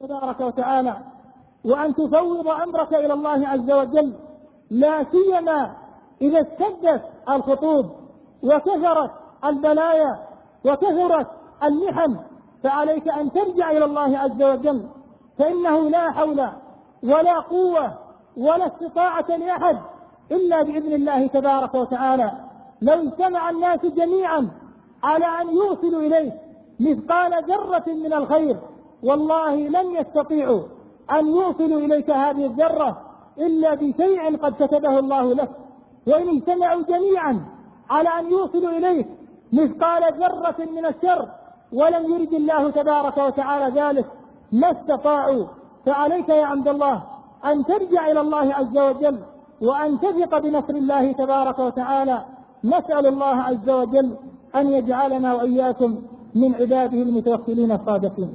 تبارك وتعالى، وأن تفوض أمرك إلى الله عز وجل، لا سيما إذا اشتدت الخطوب وكثرت البلايا وكثرت المحن، فعليك أن ترجع إلى الله عز وجل، فإنه لا حول ولا قوة ولا استطاعة لأحد إلا بإذن الله تبارك وتعالى. لو اجتمع الناس جميعا على أن يوصلوا إليك مثقال ذرة من الخير، والله لن يستطيعوا أن يوصلوا إليك هذه الذرة إلا بشيء قد كتبه الله لك. وإن اجتمعوا جميعا على أن يوصلوا إليك مثقال ذرة من الشر ولم يرد الله تبارك وتعالى ذلك ما استطاعوا. فعليك يا عبد الله أن ترجع إلى الله عز وجل وأن تثق بنصر الله تبارك وتعالى. نسأل الله عز وجل أن يجعلنا وإياكم من عباده المتوكلين الصادقين.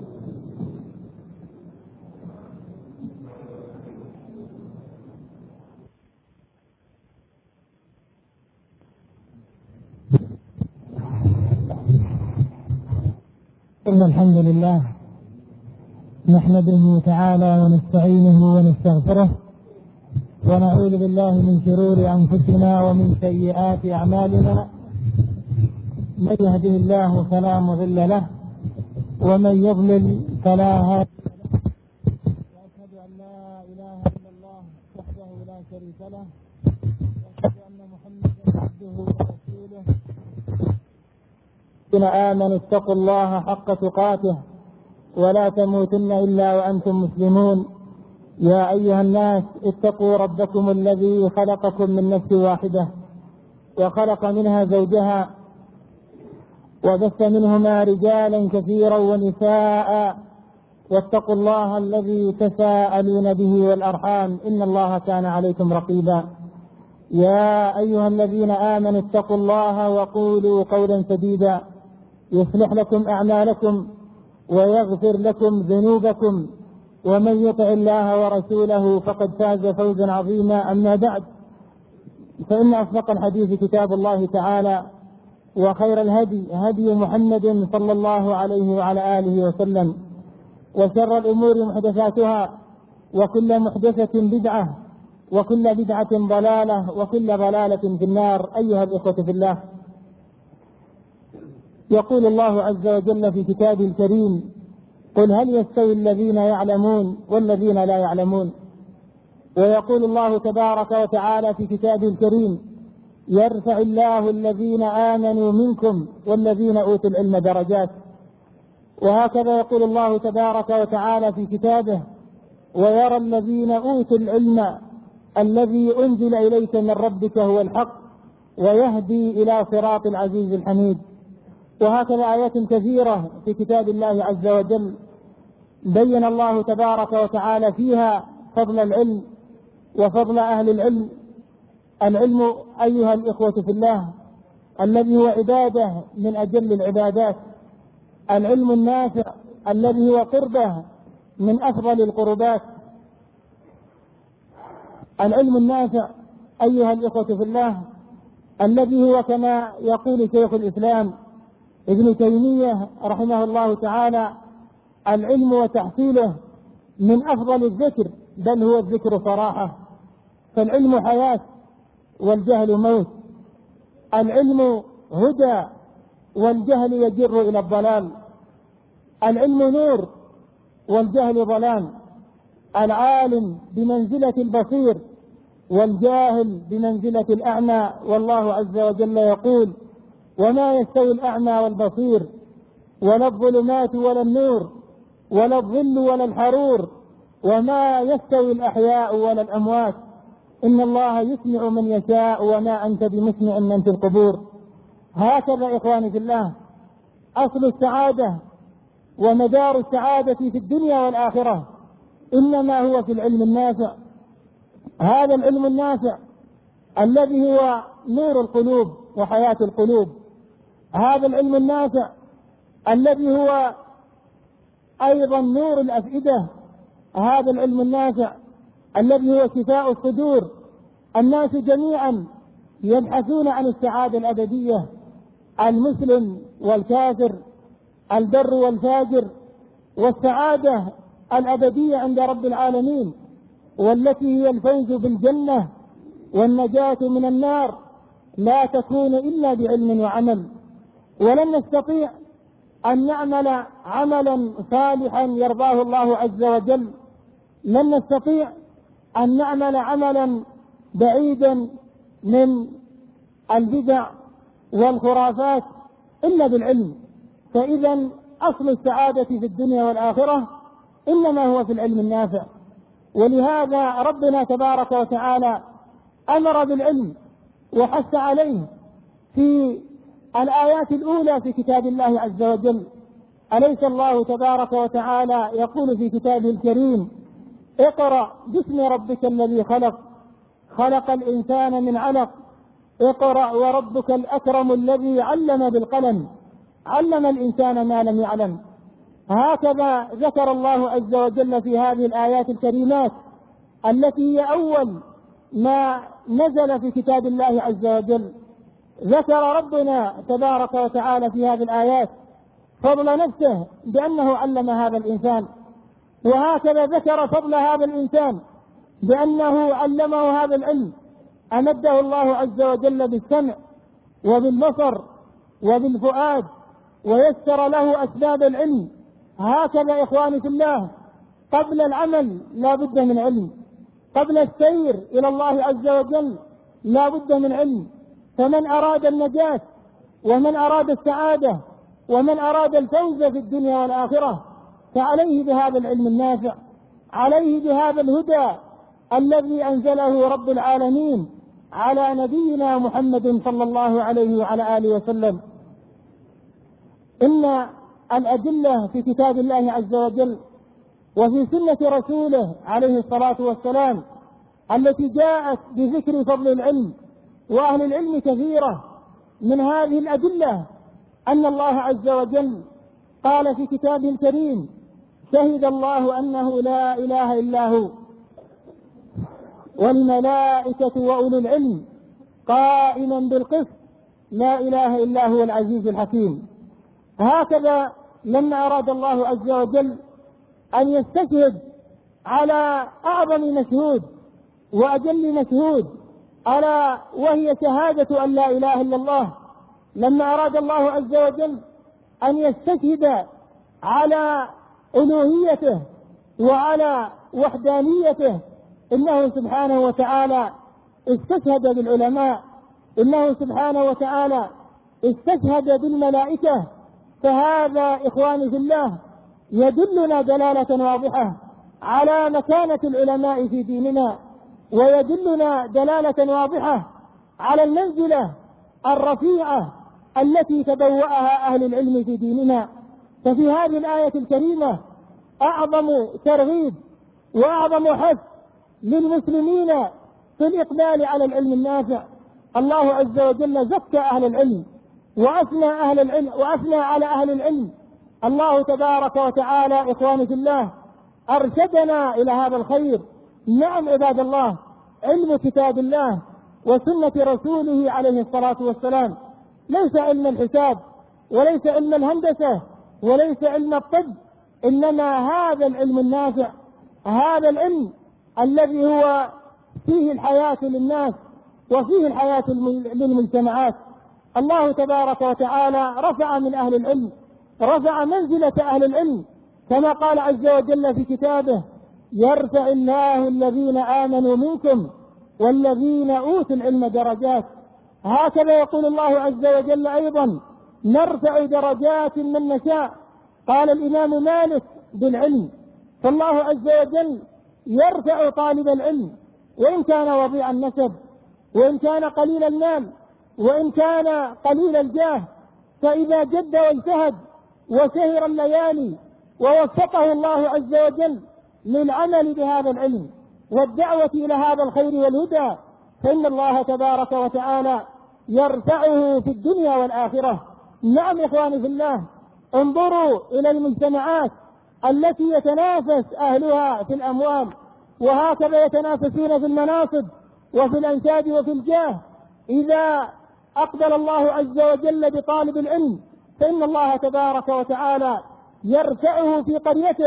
إن الحمد لله نحمده تعالى ونستعينه ونستغفره، ونعوذ بالله من شرور أنفسنا ومن سيئات أعمالنا. من يهده الله فلا مضل له ومن يضلل فلا هادي له. وأشهد أن لا إله إلا الله وحده لا شريك له، وأشهد أن محمدا عبده ورسوله. الذين آمنوا اتقوا الله حق تقاته ولا تموتن إلا وأنتم مسلمون. يا أيها الناس اتقوا ربكم الذي خلقكم من نفس واحدة وخلق منها زوجها وبث منهما رجالا كثيرا ونساء، واتقوا الله الذي تساءلون به والأرحام إن الله كان عليكم رقيبا. يا أيها الذين آمنوا اتقوا الله وقولوا قولا سديدا يصلح لكم أعمالكم ويغفر لكم ذنوبكم، ومن يطع الله ورسوله فقد فاز فوزا عظيما. أما بعد، فإن أصدق الحديث كتاب الله تعالى، وخير الهدي هدي محمد صلى الله عليه وعلى آله وسلم، وشر الأمور محدثاتها، وكل محدثة بدعة، وكل بدعة ضلالة، وكل ضلالة في النار. أيها الإخوة في الله، يقول الله عز وجل في كتابه الكريم: قل هل يستوي الذين يعلمون والذين لا يعلمون. ويقول الله تبارك وتعالى في كتابه الكريم: يرفع الله الذين آمنوا منكم والذين أوتوا العلم درجات. وهكذا يقول الله تبارك وتعالى في كتابه: ويرى الذين أوتوا العلم الذي أنزل إليك من ربك هو الحق ويهدي إلى صراط العزيز الحميد. وهكذا آيات كثيرة في كتاب الله عز وجل بين الله تبارك وتعالى فيها فضل العلم وفضل أهل العلم. العلم أيها الإخوة في الله الذي هو عبادة من أجل العبادات، العلم النافع الذي هو قربة من أفضل القربات. العلم النافع أيها الإخوة في الله الذي هو كما يقول شيخ الإسلام ابن تيمية رحمه الله تعالى: العلم وتحصيله من أفضل الذكر، بل هو الذكر صراحة. فالعلم حياة والجهل موت، العلم هدى والجهل يجر إلى الضلال، العلم نور والجهل ظلام، العالم بمنزلة البصير والجاهل بمنزلة الأعمى. والله عز وجل يقول: وما يستوي الأعمى والبصير ولا الظلمات ولا النور ولا الظل ولا الحرور وما يستوي الأحياء ولا الأموات إن الله يسمع من يشاء وما أنت بمسمع من في القبور. هكذا إخواني في الله أصل السعادة ومدار السعادة في الدنيا والآخرة إنما هو في العلم النافع. هذا العلم النافع الذي هو نور القلوب وحياة القلوب، هذا العلم النافع الذي هو أيضا نور الأفئدة، هذا العلم النافع الذي هو شفاء الصدور. الناس جميعا يبحثون عن السعادة الأبدية، المسلم والكافر، البر والفاجر، والسعادة الأبدية عند رب العالمين، والتي هي الفوز بالجنة والنجاة من النار، لا تكون إلا بعلم وعمل. ولن نستطيع أن نعمل عملا صالحا يرضاه الله عز وجل، لن نستطيع أن نعمل عملا بعيدا من البدع والخرافات إلا بالعلم. فإذا أصل السعادة في الدنيا والآخرة إنما هو في العلم النافع. ولهذا ربنا تبارك وتعالى أمر بالعلم وحث عليه في الآيات الأولى في كتاب الله عز وجل. أليس الله تبارك وتعالى يقول في كتابه الكريم: اقرأ باسم ربك الذي خلق، خلق الإنسان من علق، اقرأ وربك الأكرم الذي علم بالقلم، علم الإنسان ما لم يعلم. هكذا ذكر الله عز وجل في هذه الآيات الكريمات التي هي أول ما نزل في كتاب الله عز وجل. ذكر ربنا تبارك وتعالى في هذه الآيات فضل نفسه بأنه علم هذا الإنسان، وهكذا ذكر فضل هذا الإنسان بأنه علمه هذا العلم، أمده الله عز وجل بالسمع وبالبصر وبالفؤاد، ويسر له أسباب العلم. هكذا إخواني في الله، قبل العمل لا بد من علم، قبل السير إلى الله عز وجل لا بد من علم. فمن أراد النجاة ومن أراد السعادة ومن أراد الفوز في الدنيا والآخرة فعليه بهذا العلم النافع، عليه بهذا الهدى الذي أنزله رب العالمين على نبينا محمد صلى الله عليه وعلى آله وسلم. إن الأدلة في كتاب الله عز وجل وفي سنة رسوله عليه الصلاة والسلام التي جاءت بذكر فضل العلم وأهل العلم كثيرة. من هذه الأدلة أن الله عز وجل قال في كتابه الكريم: شهد الله أنه لا إله إلا هو والملائكة وأولو العلم قائما بالقسط لا إله إلا هو العزيز الحكيم. هكذا لما أراد الله عز وجل أن يستشهد على أعظم مشهود وأجل مشهود ألا وهي شهادة أن لا إله إلا الله، لما أراد الله عز وجل أن يستشهد على ألوهيته وعلى وحدانيته، إنه سبحانه وتعالى استشهد بالعلماء، إنه سبحانه وتعالى استشهد بالملائكة. فهذا إخواني في الله يدلنا دلالة واضحة على مكانة العلماء في ديننا، ويدلنا دلالة واضحة على المنزلة الرفيعة التي تبوأها أهل العلم في ديننا. ففي هذه الآية الكريمة أعظم ترغيب وأعظم حث للمسلمين في الإقبال على العلم النافع. الله عز وجل زكى أهل العلم وأثنى على أهل العلم. الله تبارك وتعالى إخواني في الله أرشدنا إلى هذا الخير. نعم عباد الله، علم كتاب الله وسنة رسوله عليه الصلاة والسلام ليس علم الحساب وليس علم الهندسة وليس علم الطب، إنما هذا العلم النافع، هذا العلم الذي هو فيه الحياة للناس وفيه الحياة للمجتمعات. الله تبارك وتعالى رفع من أهل العلم، رفع منزلة أهل العلم، كما قال عز وجل في كتابه: يرفع الله الذين آمنوا منكم والذين أوتوا العلم درجات. هكذا يقول الله عز وجل أيضا: نرفع درجات من نشاء. قال الإمام مالك: بالعلم. فالله عز وجل يرفع طالب العلم وإن كان وضيع النسب وإن كان قليل المال وإن كان قليل الجاه، فإذا جد واجتهد وسهر الليالي ووفقه الله عز وجل للعمل بهذا العلم والدعوة إلى هذا الخير والهدى، فإن الله تبارك وتعالى يرفعه في الدنيا والآخرة. نعم إخواني في الله، انظروا إلى المجتمعات التي يتنافس أهلها في الأموال، وهكذا يتنافسون في المناصب وفي الأنساب وفي الجاه. إذا أقبل الله عز وجل بطالب العلم فإن الله تبارك وتعالى يرفعه في قريته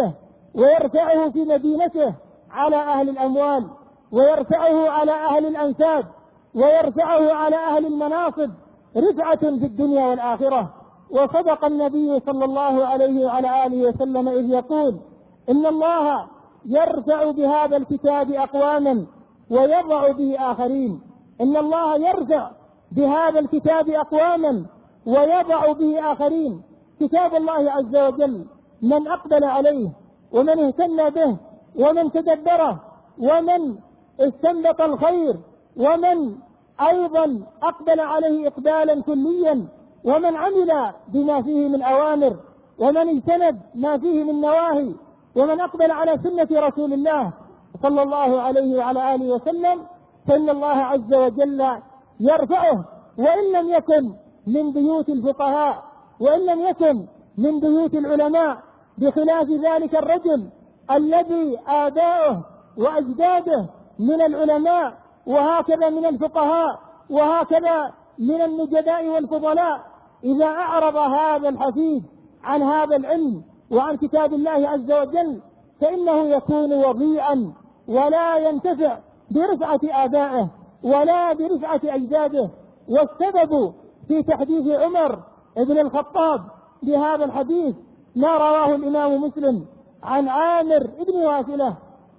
ويرفعه في مدينته على أهل الأموال، ويرفعه على أهل الأنساب، ويرفعه على أهل المناصب رفعة في الدنيا والآخرة. وصدق النبي صلى الله عليه وعلى آله وسلم إذ يقول: إن الله يرفع بهذا الكتاب أقواما ويضع به آخرين. إن الله يرفع بهذا الكتاب أقواما ويضع به آخرين. كتاب الله عز وجل من أقبل عليه ومن اهتم به ومن تدبره ومن استنبط الخير ومن أيضا أقبل عليه إقبالا كليا ومن عمل بما فيه من أوامر ومن اجتنب ما فيه من نواهي ومن أقبل على سنة رسول الله صلى الله عليه وعلى آله وسلم، فإن الله عز وجل يرفعه وإن لم يكن من بيوت الفقهاء وإن لم يكن من بيوت العلماء، بخلاف ذلك الرجل الذي آباؤه وأجداده من العلماء وهكذا من الفقهاء وهكذا من النجداء والفضلاء، إذا أعرض هذا الحفيد عن هذا العلم وعن كتاب الله عز وجل فإنه يكون وضيعا ولا ينتفع برفعة آبائه ولا برفعة أجداده. والسبب في تحديث عمر بن الخطاب بهذا الحديث ما رواه الإمام مسلم عن عامر بن واسلة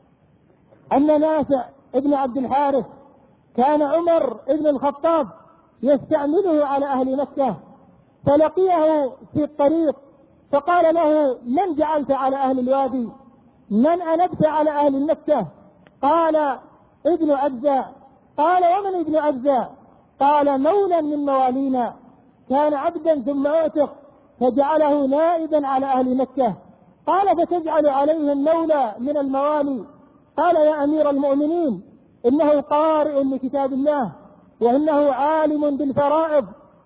أن نافع بن عبد الحارث كان عمر بن الخطاب يستعمله على أهل مكة، فلقيه في الطريق فقال له: من جعلت على أهل الوادي؟ من أنبت على أهل مكة؟ قال: ابن أبزة. قال: ومن ابن أبزة؟ قال: مولى من موالينا، كان عبدا ثم اعتق فجعله نائبا على أهل مكة. قال: فتجعل عليهم مولى من الموالي؟ قال: يا أمير المؤمنين، إنه قارئ لكتاب الله وإنه عالم بالفرائض.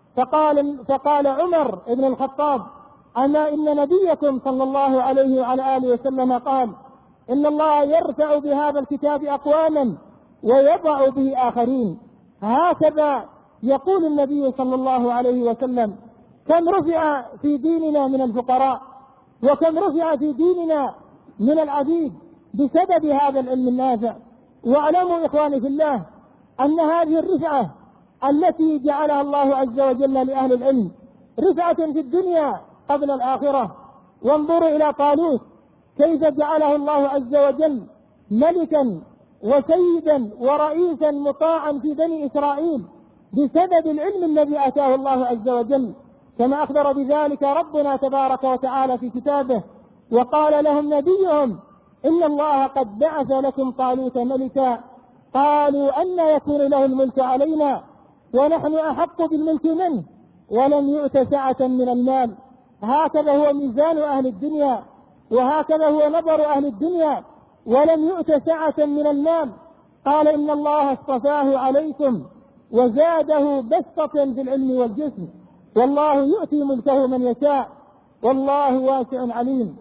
فقال عمر بن الخطاب: أما إن نبيكم صلى الله عليه وعلى آله وسلم قال: إن الله يرفع بهذا الكتاب أقواما ويضع به آخرين. هكذا يقول النبي صلى الله عليه وسلم: كم رفع في ديننا من الفقراء وكم رفع في ديننا من العبيد بسبب هذا العلم النافع. واعلموا إخواني في الله أن هذه الرفعة التي جعلها الله عز وجل لأهل العلم رفعة في الدنيا قبل الآخرة. وانظروا إلى طالوت كيف جعله الله عز وجل ملكا وسيدا ورئيسا مطاعا في بني إسرائيل بسبب العلم الذي آتاه الله عز وجل، كما أخبر بذلك ربنا تبارك وتعالى في كتابه: وقال لهم نبيهم: إن الله قد بعث لكم طالوت ملكا. قالوا: أن يكون له الملك علينا ونحن أحق بالملك منه ولم يؤت سعة من المال. هكذا هو ميزان أهل الدنيا وهكذا هو نظر أهل الدنيا، ولم يؤت سعة من المال. قال: إن الله اصطفاه عليكم وزاده بسطة في العلم والجسم، والله يؤتي ملكه من يشاء والله واسع عليم.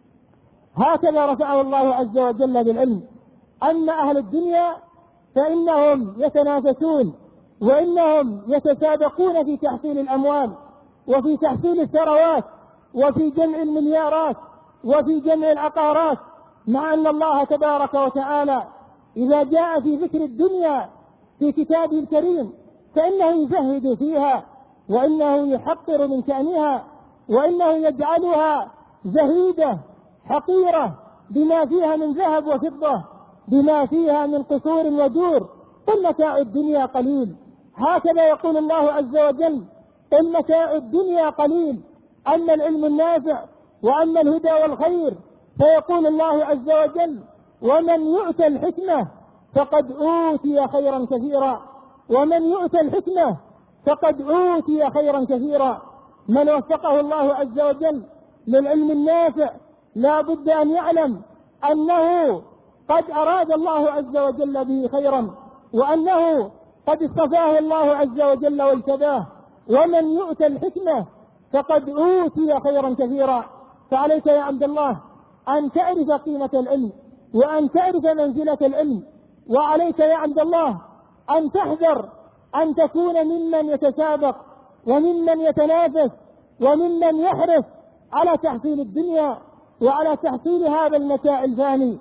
هكذا رفعه الله عز وجل بالعلم. أما أهل الدنيا فإنهم يتنافسون وإنهم يتسابقون في تحصيل الأموال وفي تحصيل الثروات وفي جمع المليارات وفي جمع العقارات، مع أن الله تبارك وتعالى إذا جاء في ذكر الدنيا في كتابه الكريم فإنه يزهد فيها وإنه يحقر من شأنها وإنه يجعلها زهيدة حقيرة بما فيها من ذهب وفضة، بما فيها من قصور ودور. قل متاع الدنيا قليل. هكذا يقول الله عز وجل: قل متاع الدنيا قليل. أما العلم النافع وأما الهدى والخير فيقول الله عز وجل: ومن يؤت الحكمة فقد أوتي خيرا كثيرا. ومن يؤت الحكمة فقد أوتي خيرا كثيرا. من وفقه الله عز وجل للعلم النافع لا بد أن يعلم أنه قد أراد الله عز وجل به خيرا وأنه قد اصطفاه الله عز وجل واجتباه. ومن يؤت الحكمة فقد أوتي خيرا كثيرا. فعليك يا عبد الله أن تعرف قيمة العلم وأن تعرف منزلة العلم، وعليك يا عبد الله أن تحذر أن تكون ممن يتسابق وممن يتنافس وممن يحرص على تحصيل الدنيا وعلى تحصيل هذا المتاع الفاني.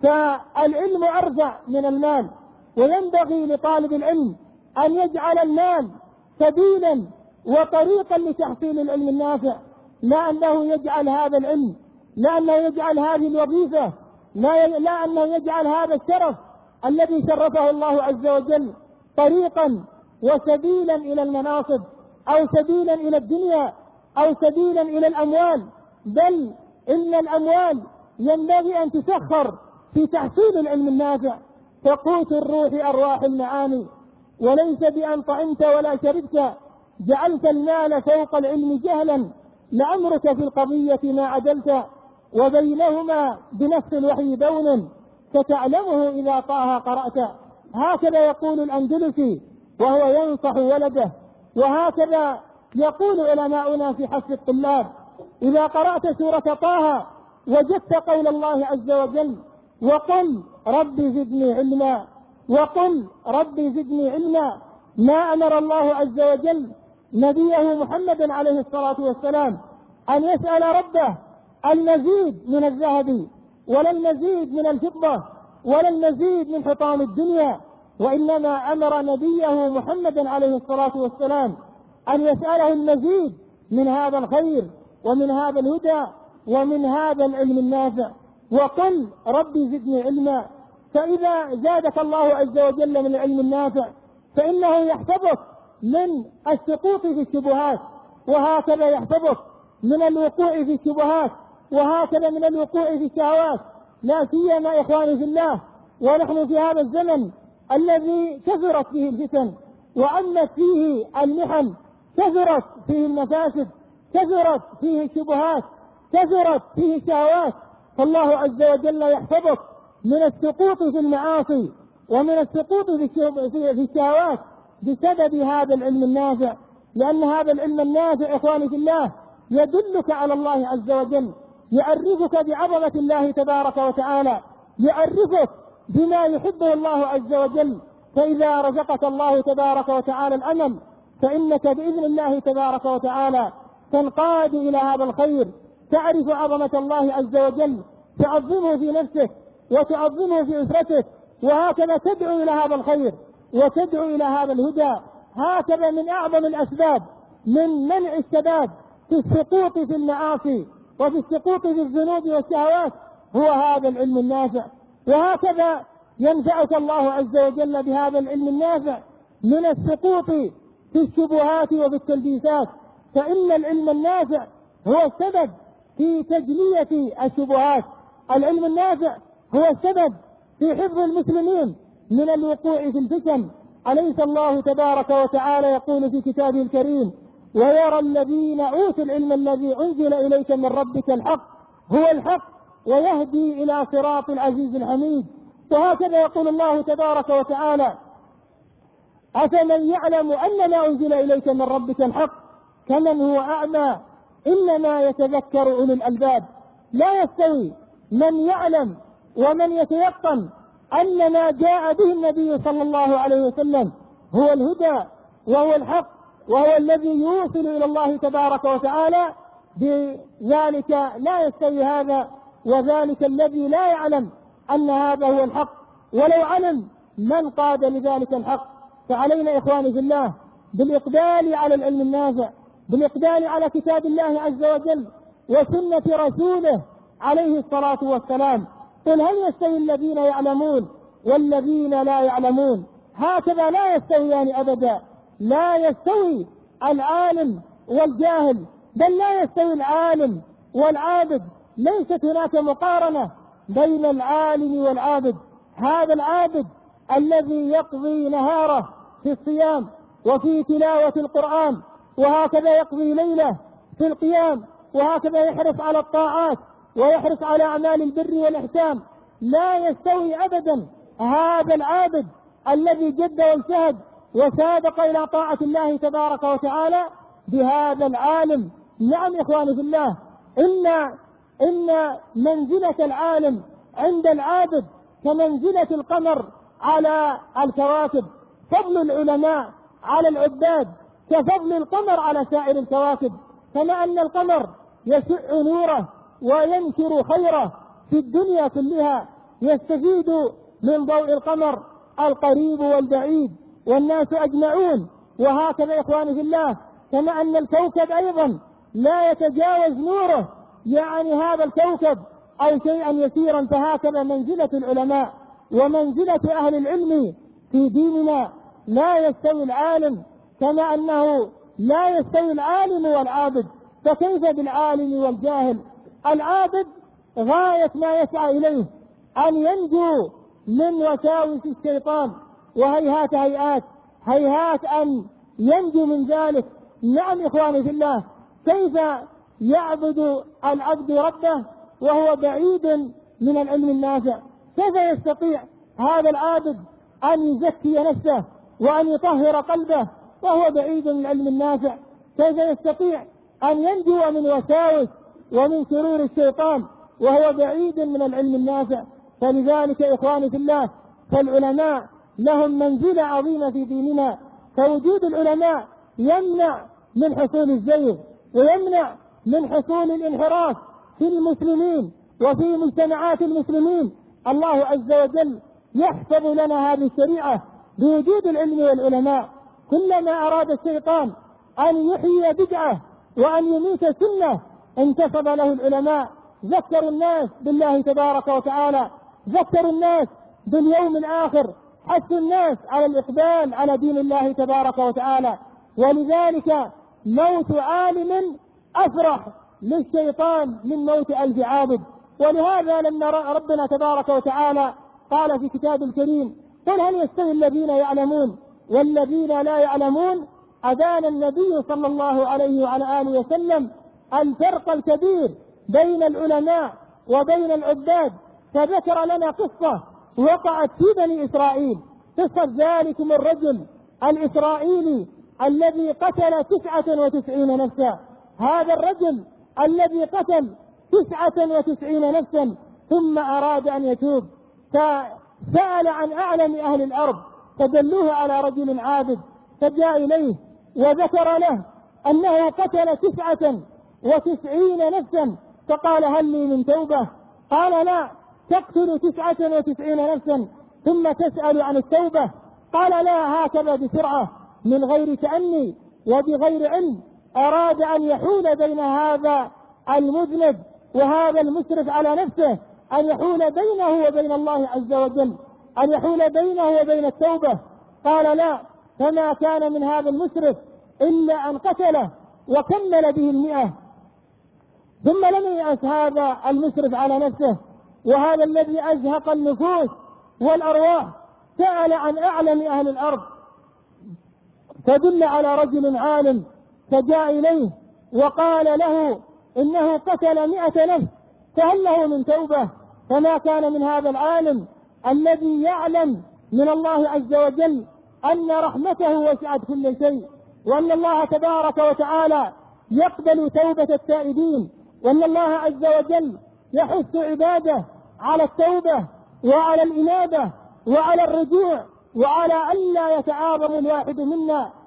فالعلم أرجع من المال، وينبغي لطالب العلم أن يجعل المال سبيلا وطريقا لتحصيل العلم النافع، لا أنه يجعل هذا العلم، لا أنه يجعل هذه الوظيفة، لا أنه يجعل هذا الشرف الذي شرفه الله عز وجل طريقا وسبيلا إلى المناصب أو سبيلا إلى الدنيا أو سبيلا إلى الأموال، بل إن الأموال ينبغي أن تسخر في تحصيل العلم النافع. فقوت الروح أرواح المعاني، وليس بأن طعمت ولا شربت جعلت المال فوق العلم جهلا، لعمرك في القضية ما عدلت، وبينهما بنفس الوحي بون ستعلمه إذا طه قرأت. هكذا يقول الأندلسي وهو ينصح ولده، وهكذا يقول علماؤنا في حث الطلاب: إذا قرأت سورة طه وجدت قول الله عز وجل: وقل ربي زدني علما، وقل ربي زدني علما، ما أمر الله عز وجل نبيه محمد عليه الصلاة والسلام أن يسأل ربه المزيد من الذهب ولا المزيد من الفضة ولا المزيد من حطام الدنيا، وإنما أمر نبيه محمد عليه الصلاة والسلام أن يسأله المزيد من هذا الخير ومن هذا الهدى ومن هذا العلم النافع. وقل ربي زدني علما. فإذا زادك الله عز وجل من العلم النافع فإنه يحفظك من السقوط في الشبهات، وهكذا يحفظك من الوقوع في الشبهات، وهكذا من الوقوع في الشهوات، لا سيما إخواني في الله ونحن في هذا الزمن الذي كثرت فيه الفتن وعمت فيه المحن، كثرت فيه المفاسد، كثرت فيه الشبهات، كثرت فيه الشهوات. فالله عز وجل يحفظك من السقوط في المعاصي ومن السقوط في الشهوات بسبب هذا العلم النافع، لأن هذا العلم النافع إخواني في الله يدلك على الله عز وجل، يعرفك بعظمة الله تبارك وتعالى، يعرفك بما يحبه الله عز وجل. فإذا رزقك الله تبارك وتعالى الأمل فإنك بإذن الله تبارك وتعالى تنقاد إلى هذا الخير، تعرف عظمة الله عز وجل، تعظمه في نفسك وتعظمه في أسرتك، وهكذا تدعو إلى هذا الخير وتدعو إلى هذا الهدى. هكذا من أعظم الأسباب من منع الشباب في السقوط في المعاصي وفي السقوط في الذنوب والشهوات هو هذا العلم النافع. وهكذا ينفعك الله عز وجل بهذا العلم النافع من السقوط في الشبهات وفي التلبيسات، فإن العلم النافع هو السبب في تجلية الشبهات، العلم النافع هو السبب في حفظ المسلمين من الوقوع في الفتن. أليس الله تبارك وتعالى يقول في كتابه الكريم: ويرى الذين أوتوا العلم الذي أنزل إليك من ربك الحق هو الحق ويهدي إلى صراط العزيز الحميد. وهكذا يقول الله تبارك وتعالى: أفمن يعلم أن ما أنزل إليك من ربك الحق كمن هو أعمى إنما يتذكر أولو الألباب. لا يستوي من يعلم ومن يتيقن أن ما جاء به النبي صلى الله عليه وسلم هو الهدى وهو الحق وهو الذي يوصل إلى الله تبارك وتعالى، بذلك لا يستوي هذا وذلك الذي لا يعلم أن هذا هو الحق ولو علم من قاد لذلك الحق. فعلينا إخواني في الله بالإقبال على العلم النافع، بالإقبال على كتاب الله عز وجل وسنة رسوله عليه الصلاة والسلام. قل هل يستوي الذين يعلمون والذين لا يعلمون؟ هكذا لا يستويان أبدا، لا يستوي العالم والجاهل، بل لا يستوي العالم والعابد. ليست هناك مقارنة بين العالم والعابد. هذا العابد الذي يقضي نهاره في الصيام وفي تلاوة القرآن، وهكذا يقضي ليله في القيام، وهكذا يحرص على الطاعات ويحرص على أعمال البر والإحسان، لا يستوي أبدا هذا العابد الذي جد واجتهد وسابق إلى طاعة الله تبارك وتعالى بهذا العالم. نعم إخواني في الله، إن منزلة العالم عند العابد كمنزلة القمر على الكواكب، فضل العلماء على العباد كفضل القمر على سائر الكواكب. كما أن القمر يشع نوره وينشر خيره في الدنيا كلها، يستفيد من ضوء القمر القريب والبعيد والناس أجمعون. وهكذا إخواني في الله، كما أن الكوكب أيضا لا يتجاوز نوره يعني هذا الكوكب أو شيئا يسيرا، فهكذا منزلة العلماء ومنزلة أهل العلم في ديننا. لا يستوي العالم كما أنه لا يستوي العالم والعابد، فكيف بالعالم والجاهل؟ العابد غاية ما يسعى إليه أن ينجو من وساوس الشيطان، وهيهات هيهات أن ينجو من ذلك. نعم إخواني في الله، كيف يعبد العبد ربه وهو بعيد من العلم النافع؟ كيف يستطيع هذا العابد أن يزكي نفسه وأن يطهر قلبه وهو بعيد من العلم النافع؟ كيف يستطيع أن ينجو من وساوس ومن شرور الشيطان وهو بعيد من العلم النافع؟ فلذلك إخواني في الله، فالعلماء لهم منزلة عظيمة في ديننا، فوجود العلماء يمنع من حصول الزيغ ويمنع من حصول الانحراف في المسلمين وفي مجتمعات المسلمين. الله عز وجل يحفظ لنا هذه الشريعة بوجود العلم والعلماء. كلما أراد الشيطان أن يحيي بدعة وأن يميت سنة انتصب له العلماء، ذكروا الناس بالله تبارك وتعالى، ذكروا الناس باليوم الآخر، حثوا الناس على الإقبال على دين الله تبارك وتعالى. ولذلك موت عالم أفرح للشيطان من موت 1000 عابد. ولهذا لما ربنا تبارك وتعالى قال في كتاب الكريم: قل هل يستوي الذين يعلمون والذين لا يعلمون، أبان النبي صلى الله عليه وعلى آله وسلم الفرق الكبير بين العلماء وبين العباد، فذكر لنا قصة وقعت في بني إسرائيل، قصة ذلكم الرجل الإسرائيلي الذي قتل 99 نفسا. هذا الرجل الذي قتل 99 نفسا ثم أراد أن يتوب، فسأل عن أعلم أهل الأرض فدلوه على رجل عابد، فجاء إليه وذكر له أنه قتل 99 نفسا، فقال: هل لي من توبة؟ قال: لا، تقتل 99 نفسا ثم تسأل عن التوبة؟ قال: لا، هكذا بسرعة من غير تأني وبغير علم أراد أن يحول بين هذا المذنب وهذا المسرف على نفسه، أن يحول بينه وبين الله عز وجل، أن يحول بينه وبين التوبة. قال: لا، فما كان من هذا المسرف إلا أن قتله وكمل به 100. ثم لم يأس هذا المسرف على نفسه وهذا الذي أزهق النفوس والأرواح، سأل عن أعلم أهل الأرض فدل على رجل عالم، فجاء إليه وقال له إنه قتل 100 نفس، فهل له من توبة؟ فما كان من هذا العالم الذي يعلم من الله عز وجل أن رحمته وسعت كل شيء، وأن الله تبارك وتعالى يقبل توبة التائبين، وأن الله عز وجل يحث عباده على التوبة وعلى الإنابة وعلى الرجوع، وعلى أن لا يتعاظم الواحد منا